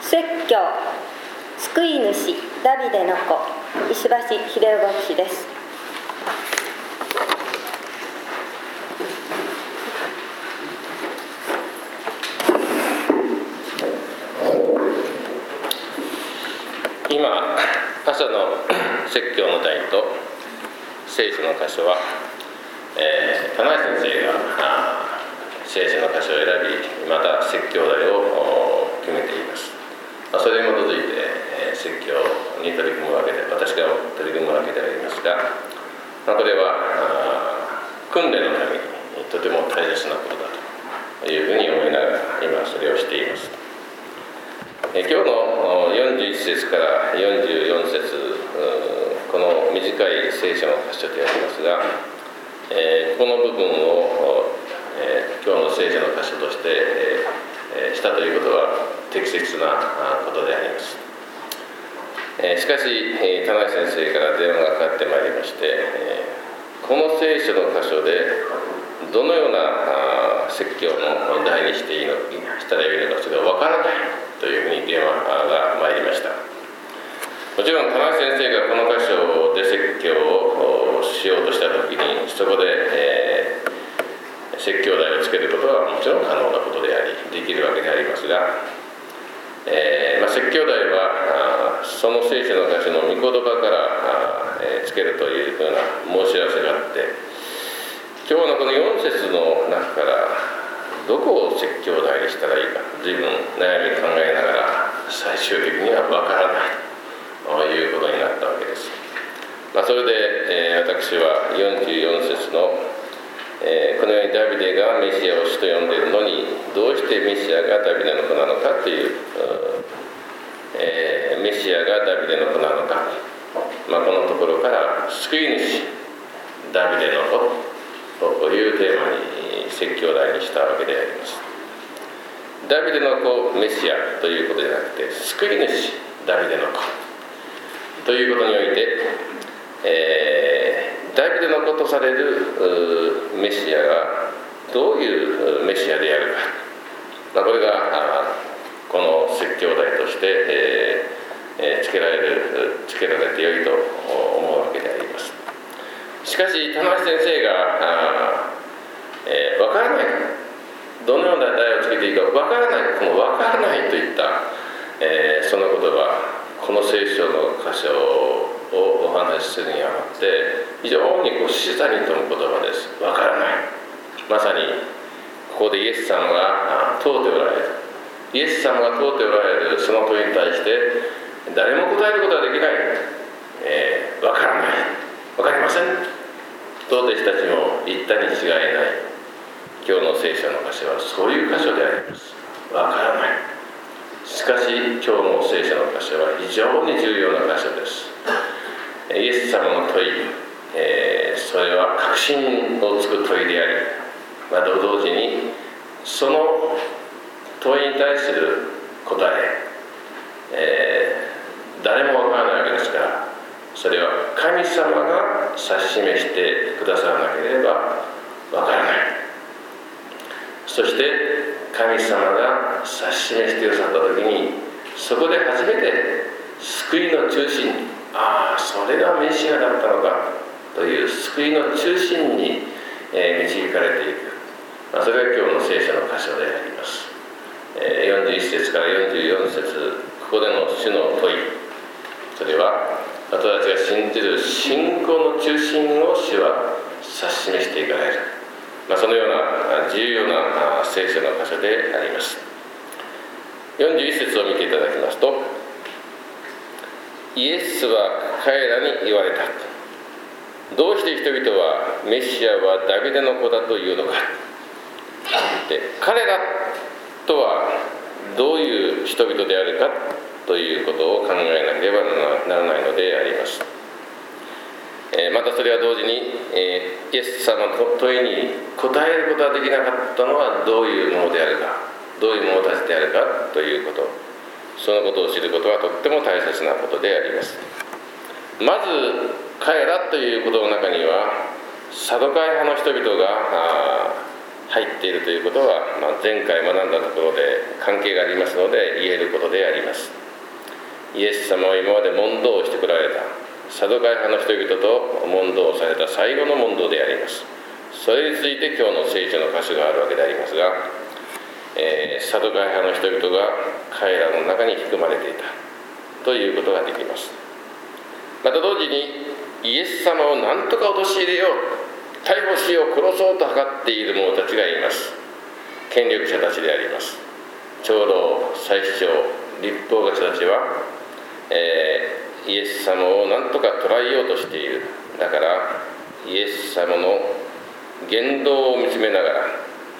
説教救い主ダビデの子石橋秀夫牧師です。 今朝の説教の題と聖書の箇所は、田内先生が聖書の箇所を選び、また説教題を決めています。それに基づいて説教に取り組むわけで、私が取り組むわけでありますが、これは訓練のためにとても大切なことだというふうに思いながら今それをしています。今日の41節から44節、この短い聖書の箇所でありますが、この部分を今日の聖書の箇所としてしたということは適切なことであります。しかし田内先生から電話がかかってまいりまして、この聖書の箇所でどのような説教の題にしたらいいのかそれがわからないというふうに電話が参りました。もちろん田中先生がこの箇所で説教をしようとしたときにそこで、説教題をつけることはもちろん可能なことでありできるわけでありますが、説教題はその聖書の箇所の御言葉からつけるというふうな申し合わせがあって、今日のこの4節の中からどこを説教題にしたらいいか随分悩み考えながら最終的には分からないということになったわけです。それで、私は44節の、このようにダビデがメシアを主と呼んでいるのにどうしてメシアがダビデの子なのかという、メシアがダビデの子なのか、このところから救い主ダビデの子というテーマに説教題にしたわけであります。ダビデの子メシアということではなくて救い主ダビデの子ということにおいて、ダビデの子とされるメシアがどういうメシアであるか、これがこの説教題として、つけられてよいと思うわけであります。しかし田中先生が分からない、どのような題をつけていいか分からない、この分からないといった、そのことはこの聖書の箇所をお話しするにあたって非常に示唆に富む言葉です。分からない、まさにここでイエス様が問うておられる、イエス様が問うておられるその問いに対して誰も答えることはできない、分からない、分かりませんと弟子たちも言ったに違いない。今日の聖書の箇所はそういう箇所であります。わからない。しかし今日の聖書の箇所は非常に重要な箇所です。イエス様の問い、それは確信をつく問いであり、と同時にその問いに対する答え、誰もわからないわけですから、それは神様が指し示してくださらなければわからない。そして神様が指し示してくださった時にそこで初めて救いの中心、それがメシアだったのかという救いの中心に導かれていく、それが今日の聖書の箇所であります。41節から44節、ここでの主の問い、それは私たちが信じる信仰の中心を主は指し示していかれる、そのような重要な聖書の箇所であります。41節を見ていただきますと、イエスは彼らに言われた。どうして人々はメシアはダビデの子だというのか。で、彼らとはどういう人々であるかということを考えなければならないのであります。またそれは同時に、イエス様の問いに答えることができなかったのはどういうものであるか、どういう者たちであるかということ、そのことを知ることはとっても大切なことであります。まず彼らということの中にはサドカイ派の人々が入入っているということは、前回学んだところで関係がありますので言えることであります。イエス様は今まで問答をしてこられたサドカイ派の人々と問答をされた最後の問答であります。それについて今日の聖書の箇所があるわけでありますが、サドカイ派の人々が彼らの中に含まれていたということができます。また同時にイエス様を何とか陥れよう、逮捕しよう、殺そうと図っている者たちがいます。権力者たちであります。長老、祭司長、律法学者たちは、イエス様を何とか捕らえようとしている。だからイエス様の言動を見つめながら、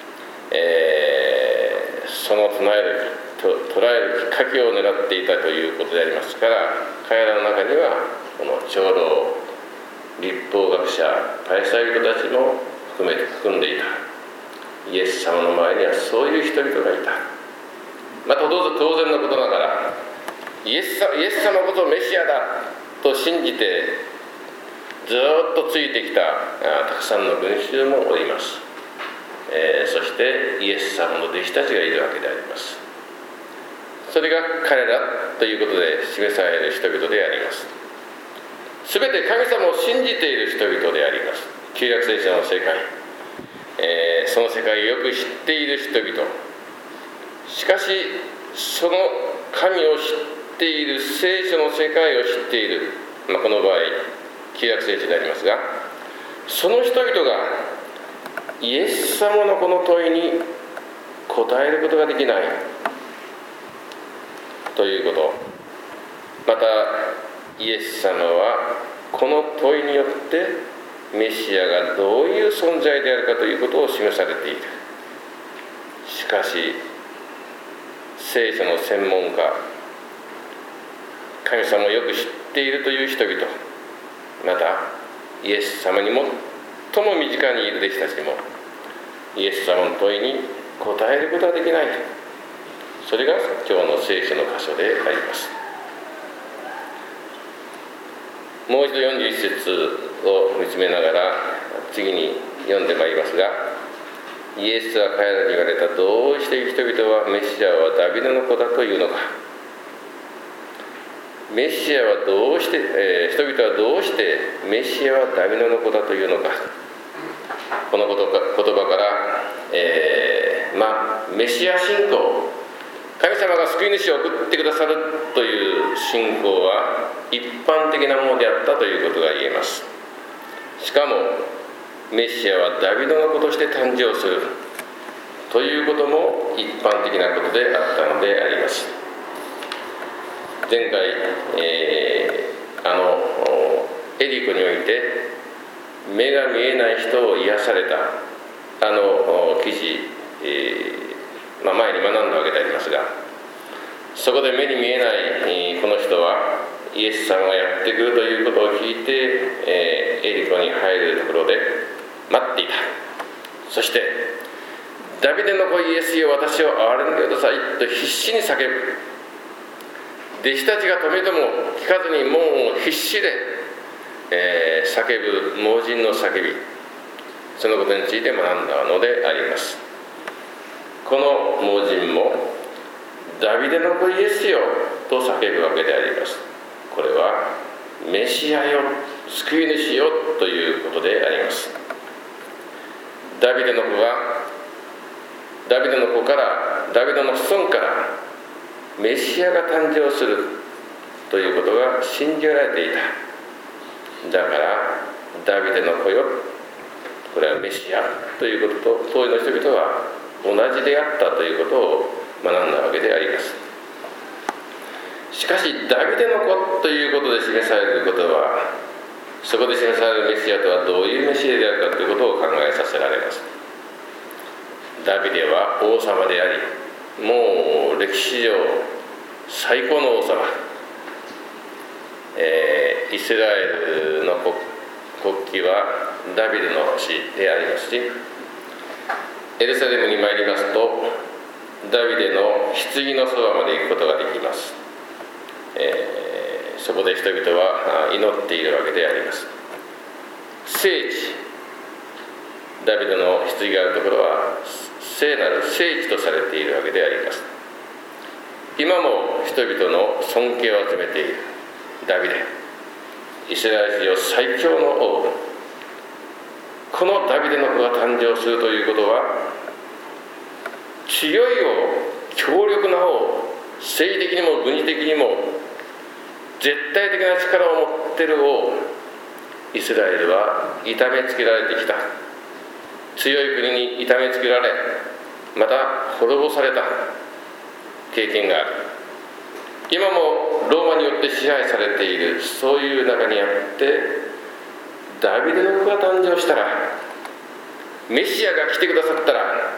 その捉えるきっかけを狙っていたということでありますから、彼らの中にはこの長老、律法学者、大祭人たちも含んでいた。イエス様の前にはそういう人々がいた。また当然のことながらイエス様こそメシアだと信じてずっとついてきたたくさんの群衆もおります。そしてイエス様の弟子たちがいるわけであります。それが彼らということで示される人々であります。すべて神様を信じている人々であります。旧約聖書の世界、その世界をよく知っている人々、しかしその神を知っている、聖書の世界を知っている、この場合旧約聖書でありますが、その人々がイエス様のこの問いに答えることができないということ、またイエス様はこの問いによってメシアがどういう存在であるかということを示されている。しかし聖書の専門家、神様をよく知っているという人々、またイエス様に最も身近にいる弟子たちもイエス様の問いに答えることができない。それが今日の聖書の箇所であります。もう一度41節を見つめながら次に読んでまいりますが、イエスは彼らに言われた。どうして人々はメシアはダビデの子だというのか。メシアはどうして、人々はどうしてメシアはダビデの子だというのか。この言葉から、メシア信仰、神様が救い主を送ってくださるという信仰は一般的なものであったということが言えます。しかもメシアはダビデの子として誕生するということも一般的なことであったのであります。前回、エリコにおいて目が見えない人を癒された記事、前に学んだわけでありますが、そこで目に見えないこの人はイエス様がやってくるということを聞いて、エリコに入るところで待っていた。そしてダビデの子イエスよ、私を憐れんでくださいと必死に叫ぶ。弟子たちが止めても聞かずに門を必死で、叫ぶ盲人の叫び、そのことについて学んだのであります。この盲人もダビデの子イエスよと叫ぶわけであります。これはメシアよ、救い主よということであります。ダビデの子からダビデの子孫からメシアが誕生するということが信じられていた。だからダビデの子よ、これはメシアということと当時の人々は同じであったということを学んだわけであります。しかしダビデの子ということで示されることは、そこで示されるメシアとはどういうメシアであるかということを考えさせられます。ダビデは王様であり、もう歴史上最高の王様、イスラエルの国旗はダビデの星でありますし、エルサレムに参りますとダビデの棺のそばまで行くことができます。そこで人々は祈っているわけであります。聖地ダビデの棺があるところは聖なる聖地とされているわけであります。今も人々の尊敬を集めているダビデ、イスラエル史上最強の王。このダビデの子が誕生するということは、強い王、強力な王、政治的にも軍事的にも絶対的な力を持っている王、イスラエルは痛めつけられてきた。強い国に痛めつけられ、また滅ぼされた経験がある。今もローマによって支配されている、そういう中にあってダビデの子が誕生したら、メシアが来てくださったら、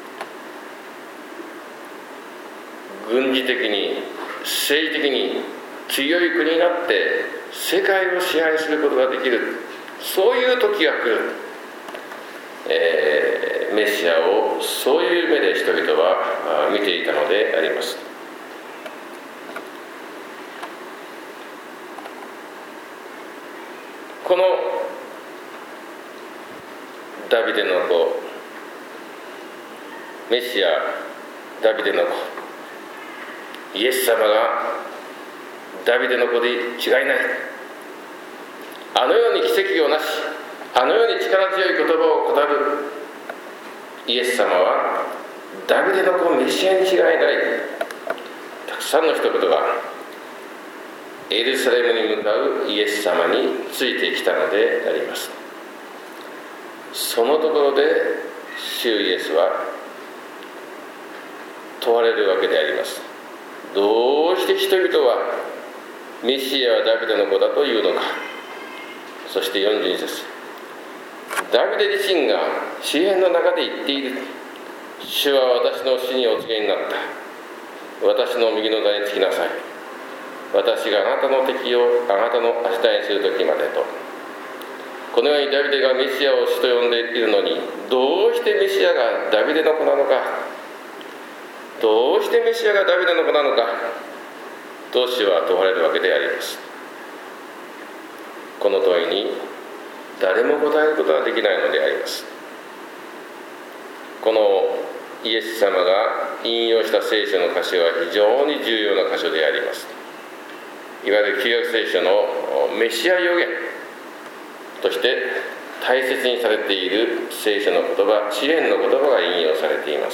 軍事的に政治的に強い国になって世界を支配することができる、そういう時が来る。メシアをそういう目で人々は見ていたのであります。このダビデの子、メシア、ダビデの子、イエス様がダビデの子で違いない。あのように奇跡をなし、あのように力強い言葉を語るイエス様はダビデの子メシアに違いない。たくさんの人々がエルサレムに向かうイエス様についてきたのであります。そのところで主イエスは問われるわけであります。どうして人々はメシアはダビデの子だというのか。そして42節、ダビデ自身が詩篇の中で言っている。主は私の死にお告げになった。私の右の座につきなさい。私があなたの敵をあなたの足台にする時までと。このようにダビデがメシアを主と呼んでいるのに、どうしてメシアがダビデの子なのか、どうしてメシアがダビデの子なのかと主は問われるわけであります。この問いに誰も答えることはできないのであります。このイエス様が引用した聖書の箇所は非常に重要な箇所であります。いわゆる旧約聖書のメシア予言として大切にされている聖書の言葉、詩篇の言葉が引用されています。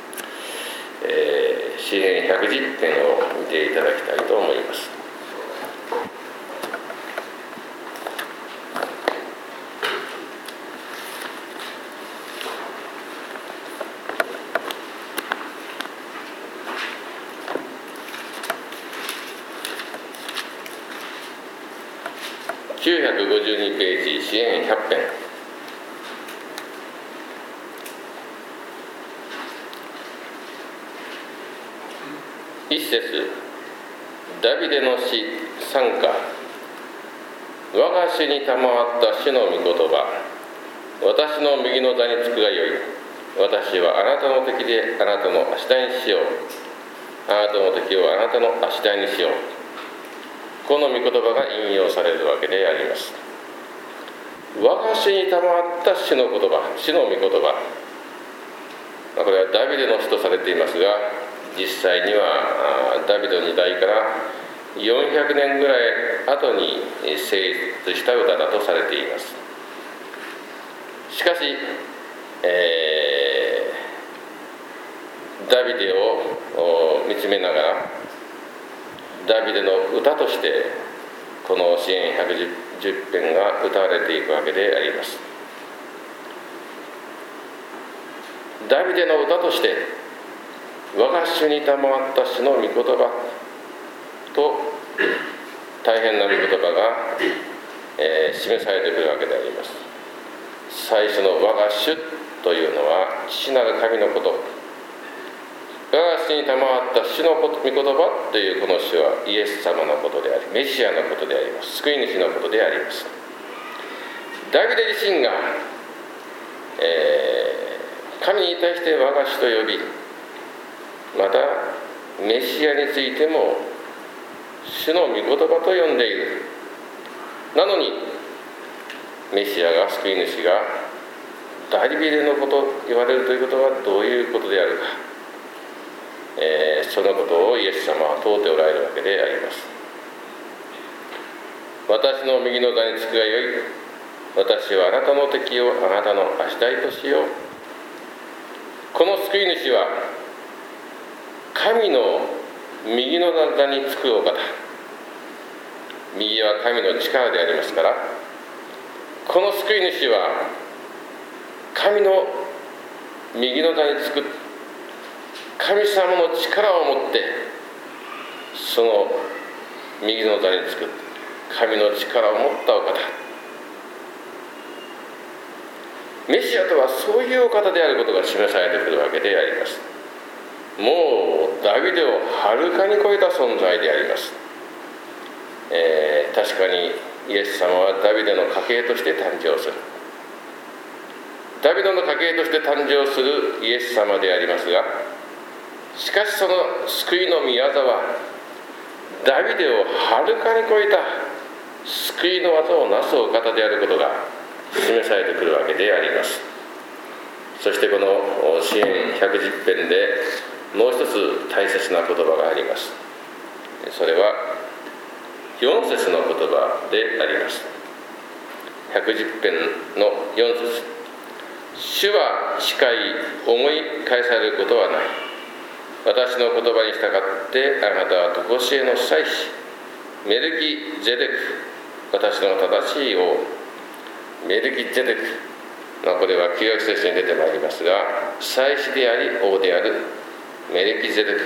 詩篇110編を見ていただきたいと思います。952ページ、詩篇100編。一節、ダビデの詩賛歌。我が主に賜った主の御言葉。私の右の座につくがよい。私はあなたの敵であなたの足台にしよう。あなたの敵をあなたの足台にしよう。この御言葉が引用されるわけであります。我が主に賜った主の言葉、主の御言葉。これはダビデの詩とされていますが、実際にはダビデの時代から400年ぐらい後に成立した歌だとされています。しかし、ダビデを見つめながら、ダビデの歌としてこの詩篇110編が歌われていくわけであります。ダビデの歌として我が主に賜った主の御言葉と大変な御言葉が、示されてくるわけであります。最初の我が主というのは父なる神のこと。我が主に賜った主の御言葉というこの主はイエス様のことであり、メシアのことであります。救い主のことであります。ダビデ自身が、神に対して我が主と呼び、またメシアについても主の御言葉と呼んでいる。なのにメシアが、救い主がダビデのこと言われるということはどういうことであるか、そのことをイエス様は問うておられるわけであります。私の右の座につくがよい。私はあなたの敵をあなたの足台としよう。この救い主は神の右の座につくお方。右は神の力でありますから、この救い主は神の右の座につく神様の力を持って、その右の座につく神の力を持ったお方。メシアとはそういうお方であることが示されてくるわけであります。もうダビデをはるかに超えた存在であります。確かにイエス様はダビデの家系として誕生する。ダビデの家系として誕生するイエス様でありますが、しかしその救いの御業はダビデをはるかに超えた救いの技をなすお方であることが示されてくるわけであります。そしてこの詩編110編でもう一つ大切な言葉があります。それは4節の言葉であります。110編の4節。主は誓い思い返されることはない。私の言葉に従ってあなたは常しえの祭司メルキゼデク、私の正しい王メルキゼデク、これは旧約聖書に出てまいりますが、祭司であり王であるメルキゼデク。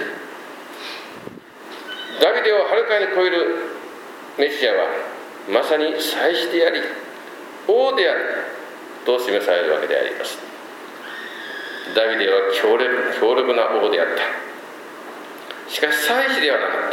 ダビデをはるかに超えるメシアはまさに祭司であり王であると示されるわけであります。ダビデは強力な王であった。しかし祭司ではなかった。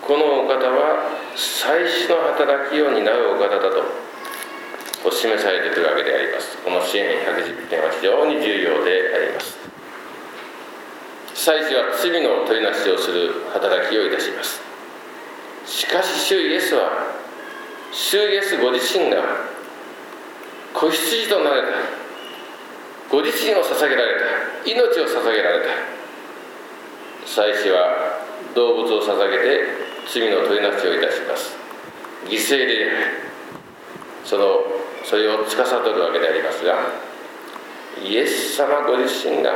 このお方は祭司の働きを担うお方だと示されているわけであります。この詩編110編は非常に重要であります。祭司は罪の取りなしをする働きをいたします。しかし主イエスは、主イエスご自身が子羊となられた、ご自身を捧げられた、命を捧げられた。祭司は動物を捧げて罪の取りなしをいたします。犠牲でそれを司るわけでありますが、イエス様ご自身が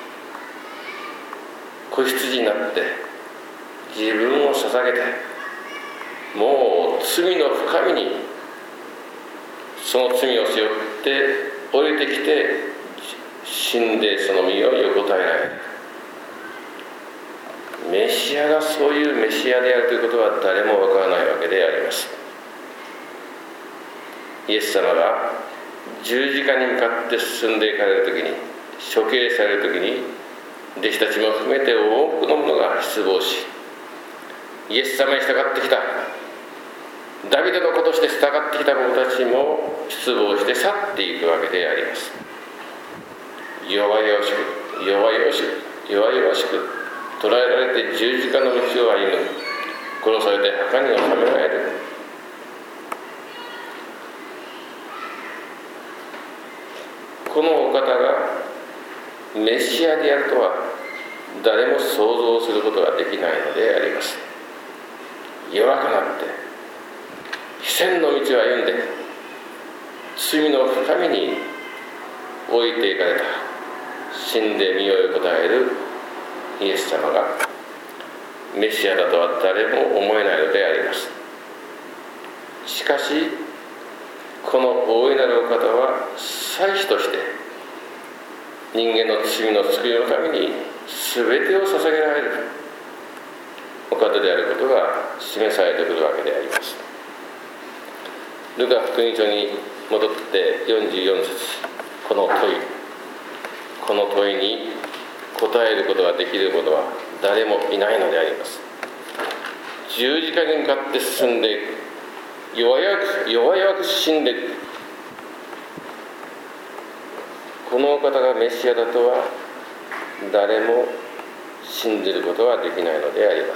子羊になって自分を捧げて、もう罪の深みにその罪を背負って降りてきて死んでその身を横たえられる。メシアがそういうメシアであるということは誰もわからないわけであります。イエス様が十字架に向かって進んでいかれるときに、処刑されるときに、弟子たちも含めて多くの者が失望し、イエス様に従ってきた、ダビデの子として従ってきた者たちも失望して去っていくわけであります。弱々しく捕らえられて十字架の道を歩む、殺されて墓に納められる。このお方がメシアであるとは誰も想像することができないのであります。弱くなって非戦の道を歩んで罪の深みに置いていかれた、死んで身を横たえるイエス様がメシアだとは誰も思えないのであります。しかしこの大いなるお方は祭司として人間の罪の救いのために全てを捧げられるお方であることが示されてくるわけであります。ルカ福音書に戻って44節、この問いに答えることができる者は誰もいないのであります。十字架に向かって進んでいく、弱々く死んでいく、このお方がメシアだとは誰も信じることはできないのであります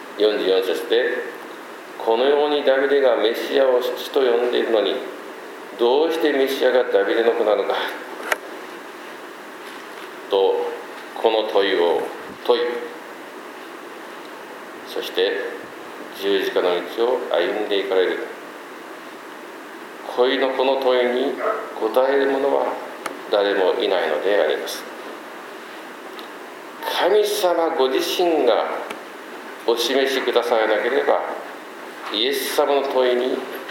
。44節で、このようにダビデがメシアを父と呼んでいるのに、 どうしてメシアがダビデの子なのかと、この問いを問い、そして十字架の道を歩んでいかれる。恋のこの問いに答える者は誰もいないのであります。神様ご自身がお示しくださらなければ、イエス様の問い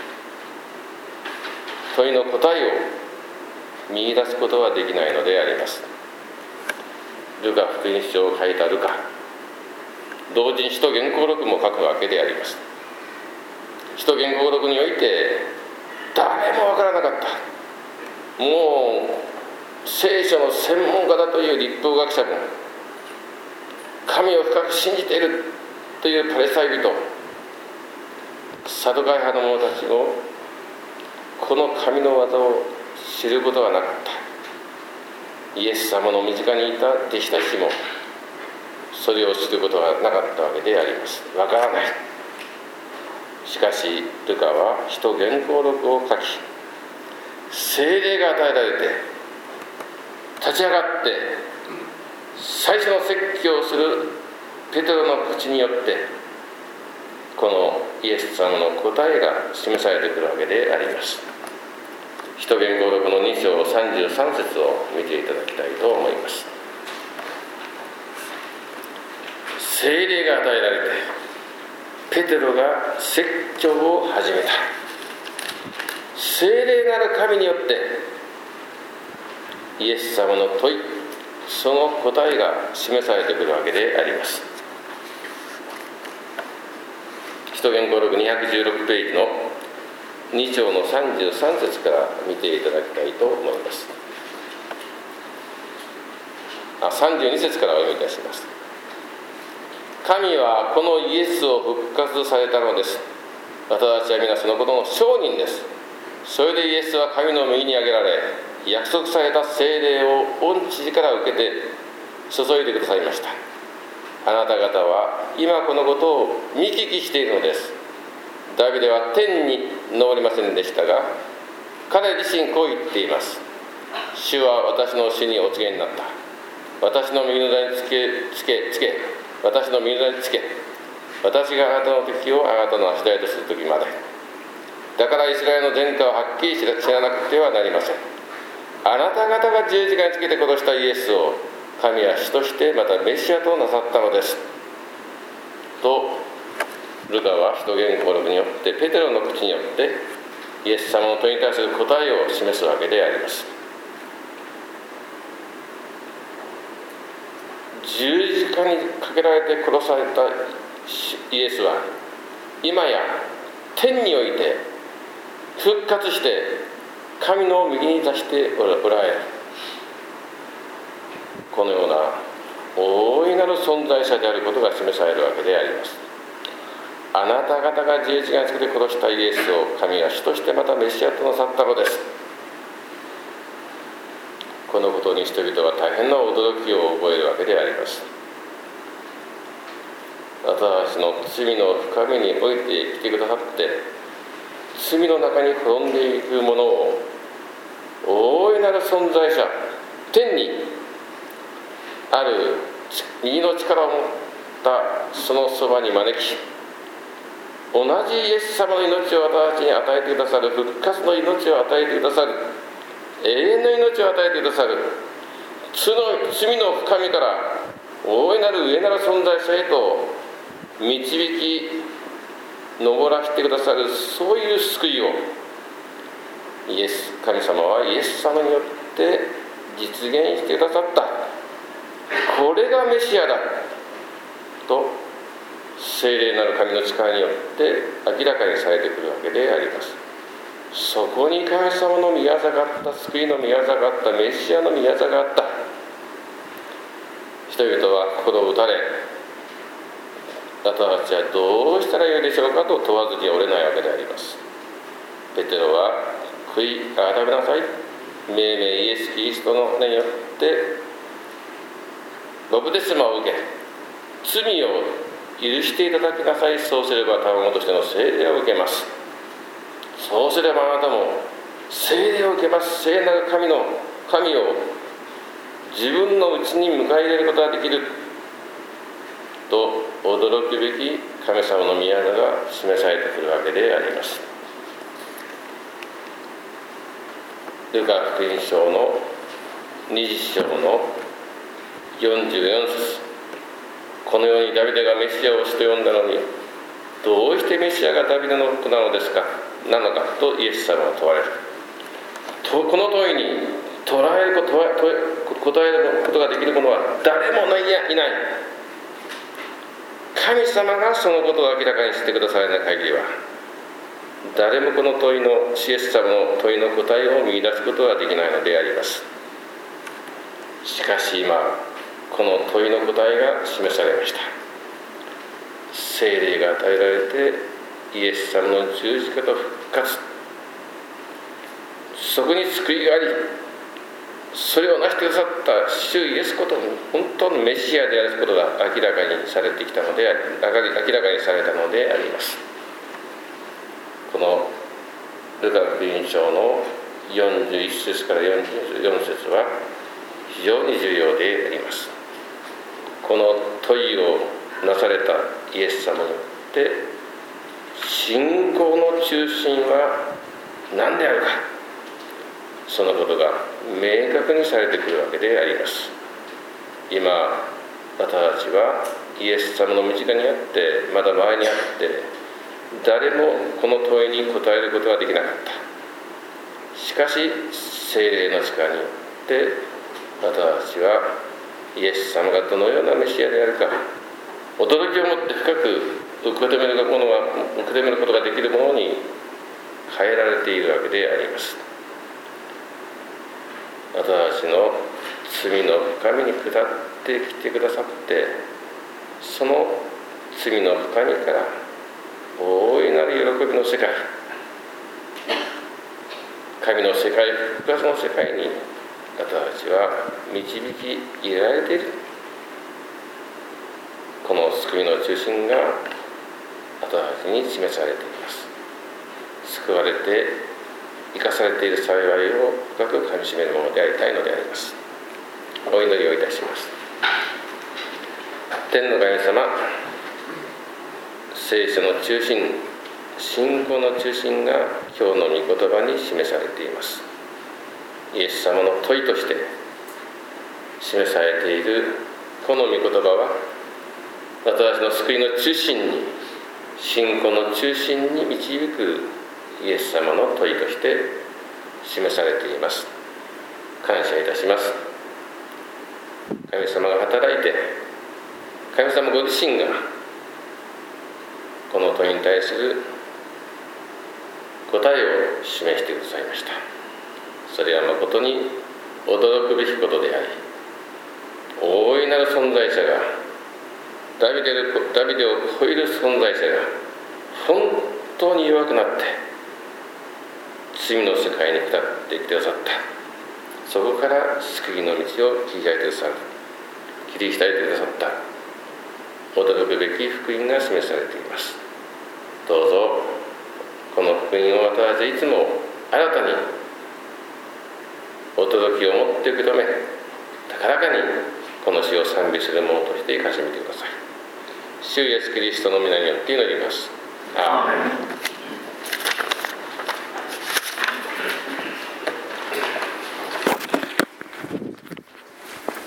の答えを見出すことはできないのであります。ルカ福音書を書いたルカ、同時に使徒原稿録も書くわけであります。使徒原稿録において誰もわからなかった、もう聖書の専門家だという律法学者も、神を深く信じているというパリサイ人、サドカイ派の者たちもこの神の技を知ることはなかった。イエス様の身近にいた弟子たちもそれを知ることはなかったわけであります。わからない。しかしルカは使徒原稿録を書き、聖霊が与えられて立ち上がって最初の説教をするペテロの口によって、このイエス様の答えが示されてくるわけであります。使徒原稿録の2章33節を見ていただきたいと思います。聖霊が与えられてペテロが説教を始めた。聖霊なる神によってイエス様の問い、その答えが示されてくるわけであります。使徒原稿録216ページの2章の33節から見ていただきたいと思います。32節からお読みいたします。神はこのイエスを復活されたのです。私たちは皆そのことの証人です。それでイエスは神の右に挙げられ、約束された聖霊を御父から受けて注いでくださいました。あなた方は今このことを見聞きしているのです。ダビデは天に昇りませんでしたが、彼自身こう言っています。主は私の死にお告げになった。私の右の座につけ、私の右の座につけ、私があなたの敵をあなたの足台とするときまで。だからイスラエルの前科をはっきり知らなくてはなりません。あなた方が十字架につけて殺したイエスを神は主としてまたメシアとなさったのですと、ルカは使徒原稿録によってペテロの口によってイエス様の問いに対する答えを示すわけであります。十字架にかけられて殺されたイエスは今や天において復活して神の右に座しておられる。このような大いなる存在者であることが示されるわけであります。あなた方が十字架につけて殺したイエスを神が主としてまたメシアとなさったのです。このことに人々は大変な驚きを覚えるわけであります。私の罪の深みにおいて来てくださって、罪の中に滅んでいくものを大いなる存在者、天にある右の力を持ったそのそばに招き、同じイエス様の命を私たちに与えてくださる、復活の命を与えてくださる、永遠の命を与えてくださる、罪の深みから大いなる上なる存在者へと導き上らせてくださる、そういう救いを神様はイエス様によって実現してくださった。これがメシアだと聖霊なる神の力によって明らかにされてくるわけであります。そこに神様の御業があった、救いの御業があった、メシアの御業があった。人々は心を打たれ、私たちはどうしたらよいでしょうかと問わずに折れないわけであります。ペテロは悔い改めなさい、命名イエス・キリストの名によってバプテスマを受け、罪を許していただきなさい。そうすれば賜物としての聖霊を受けます。そうすればあなたも聖霊を受けば聖なる神を自分のうちに迎え入れることができると驚くべき神様の御業が示されてくるわけであります。ルカ福音書の20章の44節、このようにダビデがメシアを主と呼んだのに、どうしてメシアがダビデの子なのかとイエス様は問われる。この問いに答えることができる者は誰もいない。神様がそのことを明らかにしてくださらない限りは、誰もこの問いのイエス様の問いの答えを見出すことはできないのであります。しかし今、この問いの答えが示されました。聖霊が与えられてイエス様の十字架と復活、そこに救いがあり、それを成してくださった主イエスことに本当のメシアであることが明らかにされてきたので明らかにされたのであります。このルカ福音書の41節から44節は非常に重要であります。この問いをなされたイエス様によって信仰の中心は何であるか、そのことが明確にされてくるわけであります。今私たちはイエス様の身近にあって、まだ前にあって、誰もこの問いに答えることができなかった。しかし聖霊の力によって私たちはイエス様がどのようなメシアであるか、驚きをもって深く受け止めることができるものに変えられているわけであります。私たちの罪の深みに下ってきてくださって、その罪の深みから大いなる喜びの世界、神の世界、復活の世界に私たちは導き入れられている。この救いの中心が私たちに示されています。救われて生かされている幸いを深くかみしめるものでありたいのであります。お祈りをいたします。天の神様、聖書の中心、信仰の中心が今日の御言葉に示されています。イエス様の問いとして示されているこの御言葉は、私の救いの中心に、信仰の中心に導くイエス様の問いとして示されています。感謝いたします。神様が働いて、神様ご自身がこの問いに対する答えを示してくださいました。それは誠に驚くべきことであり、大いなる存在者が、ダビデを超える存在者が本当に弱くなって罪の世界に下ってきてくださった。そこから救いの道を切り開いてくださる、切り開いてくださった驚くべき福音が示されています。どうぞこの福音を私たちいつも新たに驚きを持って受け止め、高らかにこの死を賛美するものとして生かしてみてください。主イエスキリストの皆によって祈ります。アーメン。